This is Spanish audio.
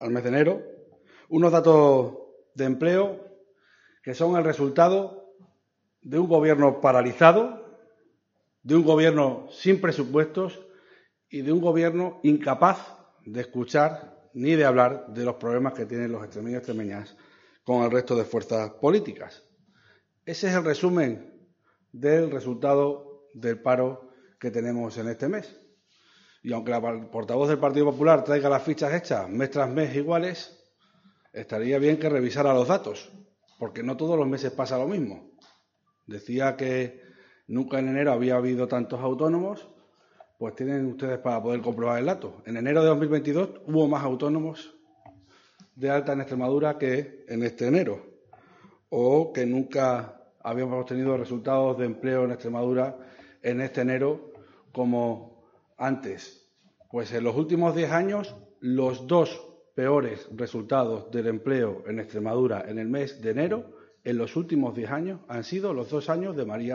al mes de enero, unos datos de empleo que son el resultado de un gobierno paralizado, de un gobierno sin presupuestos y de un gobierno incapaz de escuchar ni de hablar de los problemas que tienen los extremeños y extremeñas con el resto de fuerzas políticas. Ese es el resumen del resultado del paro que tenemos en este mes. Y aunque la portavoz del Partido Popular traiga las fichas hechas mes tras mes iguales, estaría bien que revisara los datos, porque no todos los meses pasa lo mismo. Decía que nunca en enero había habido tantos autónomos, pues tienen ustedes para poder comprobar el dato. En enero de 2022 hubo más autónomos de alta en Extremadura que en este enero, o que nunca habíamos tenido resultados de empleo en Extremadura en este enero como antes. Pues en los últimos 10 años, los dos peores resultados del empleo en Extremadura en el mes de enero, en los últimos 10 años, han sido los 2 años de María